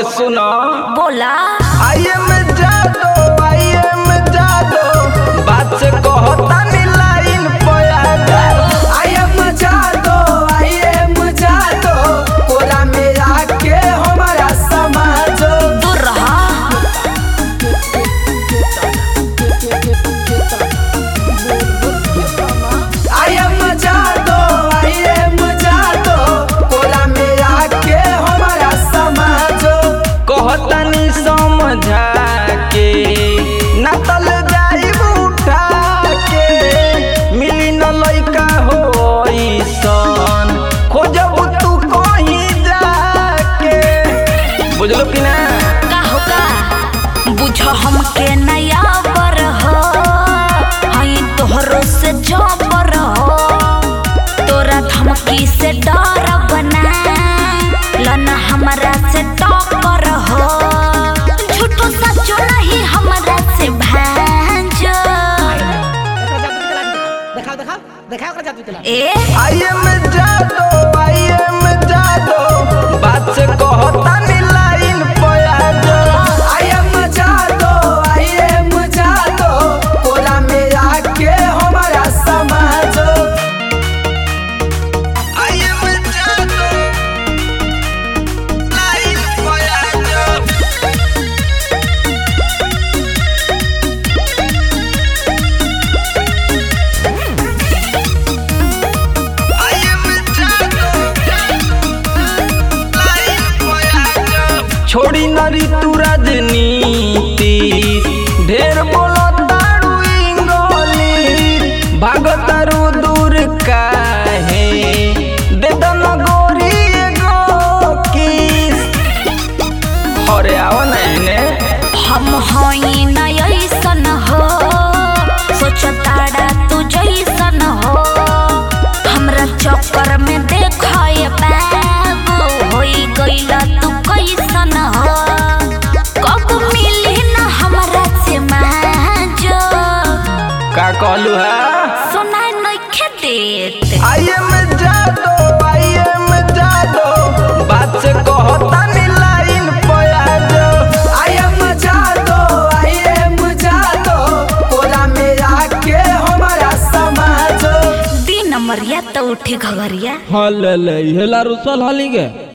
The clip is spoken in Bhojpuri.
सुनो बोला आई एम जादो बात से कहता नी लाइन पया आई एम जादो कोला में आके हमारा समाज दूर रहा। आई एम जादो कोला में आके हमारा समाज कहता नी समझा के ना तल जाइब उठा के मिली न लइका होइसन खोजब तू कहीं जाके बुझलो कि ना का होगा बुझ हमके नया पर हो हई तोहरो से जबर हो तोरा धमकी से डर बना लना हमरा से टक्कर हो झूठो सचो नहीं हमरा से भांजो ए आई एम जादो बात से कहता नी लाइन पया आई एम जादो कोला में आके हमारा समाज आई एम जादो लाइन पया आई एम जादो लाइन पया छोड़ी नरी तू राजनीति ढेर बोलतारू इंगलिश भागतारू दूर काहे दे दो न गोरी एगो किस अरे आओ ना इने हम हई न ऐसन हो सोचताड़ा तू जैसन हो हमरा चक्कर में देखाए बाबू होई गइला तू कैसन हो कब मिली न हमरा से मांजो का कहलू है सुनाई नइखे देत आई एम जादो बात से कहता नी लाइन पया आई एम जादो कोला में आके हमारा समाज दी नंबरिया तो उठी घगरिया हाँ ले ले हेला रुसल हली गे